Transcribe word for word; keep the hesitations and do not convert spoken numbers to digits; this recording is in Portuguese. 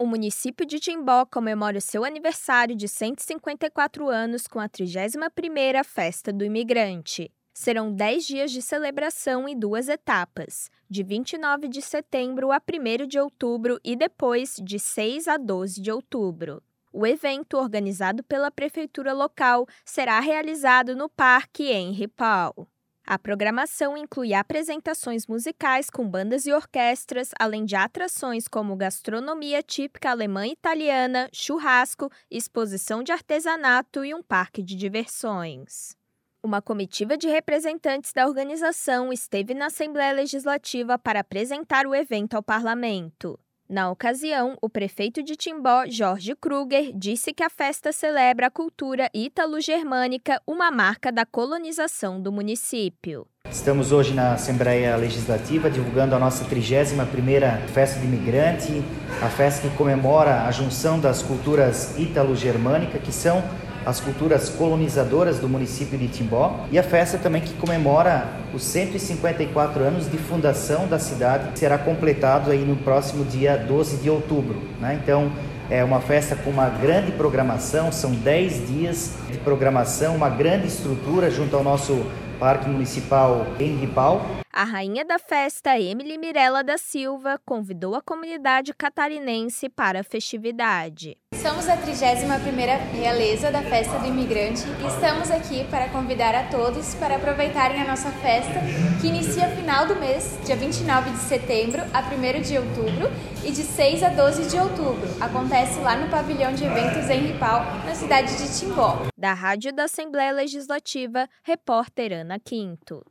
O município de Timbó comemora o seu aniversário de cento e cinquenta e quatro anos com a trigésima primeira Festa do Imigrante. Serão dez dias de celebração em duas etapas, de vinte e nove de setembro a primeiro de outubro e depois de seis a doze de outubro. O evento, organizado pela prefeitura local, será realizado no Parque Henri Paul. A programação inclui apresentações musicais com bandas e orquestras, além de atrações como gastronomia típica alemã e italiana, churrasco, exposição de artesanato e um parque de diversões. Uma comitiva de representantes da organização esteve na Assembleia Legislativa para apresentar o evento ao parlamento. Na ocasião, o prefeito de Timbó, Jorge Kruger, disse que a festa celebra a cultura ítalo-germânica, uma marca da colonização do município. Estamos hoje na Assembleia Legislativa divulgando a nossa trigésima primeira Festa do Imigrante, a festa que comemora a junção das culturas ítalo-germânicas, que são as culturas colonizadoras do município de Timbó, e a festa também que comemora os cento e cinquenta e quatro anos de fundação da cidade, que será completado aí no próximo dia doze de outubro, né? Então, é uma festa com uma grande programação, são dez dias de programação, uma grande estrutura junto ao nosso Parque Municipal Henri Paul. A rainha da festa, Emily Mirella da Silva, convidou a comunidade catarinense para a festividade. Somos a trigésima primeira realeza da Festa do Imigrante e estamos aqui para convidar a todos para aproveitarem a nossa festa, que inicia final do mês, dia vinte e nove de setembro a primeiro de outubro e de seis a doze de outubro. Acontece lá no pavilhão de eventos Henri Paul, na cidade de Timbó. Da Rádio da Assembleia Legislativa, repórter Ana Quinto.